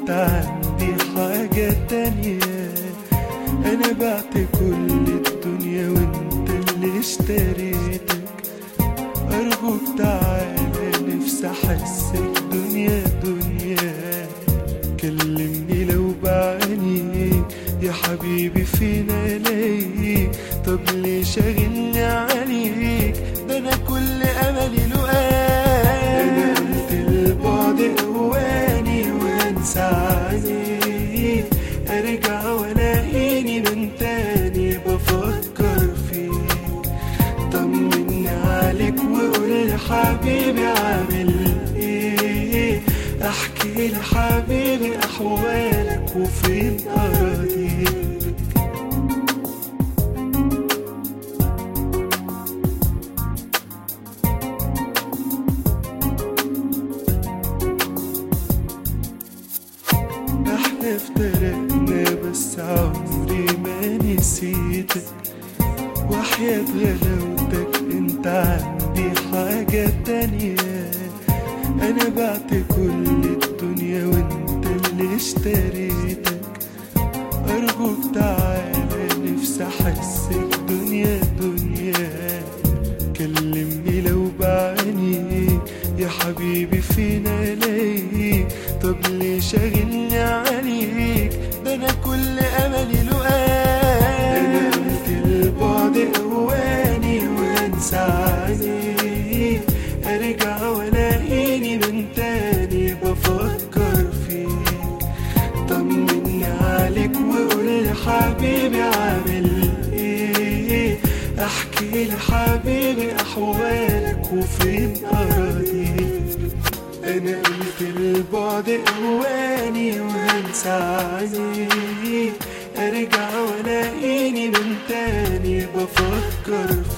انت عندي حاجة تانية. انا بعت كل الدنيا وانت اللي اشتريتك. ارجوك تعالى نفسي احس الدنيا دنيا. كلمني لو بعانيك يا حبيبي فين الاقيك. طب ليه شاغلني عليك ده انا كل املي لقاك. انا قلت البعد قواني وانسى عليك. ارجع والاقيني من تاني بفكر فيك. طمني عليك وقول حبيبي عامل ايه. احكي لحبيبي احوالك وفين اراضيك. احنا افترقنا بس عمري ما نسيتك. وحياة غلاوتك انت عندي حاجة تانية. انا بعت كل الدنيا وانت اللي اشتريتك. ارجوك تعالى نفسي احس الدنيا دنيا. كلمني لو بعانيك يا حبيبي فين الاقيك. طب ليه شاغلني عليك ده انا كل املي لقاك. انا قلت البعد قواني وانسى عليك. ارجع والاقيني من تاني بفكر فيك. طمني عليك وقول حبيبي عامل ايه. احكي لحبيبي احوالك وفين اراضيك. انا قلت البعد قواني وهنسى عليك. ارجع والاقيني من تاني بفكر فيك.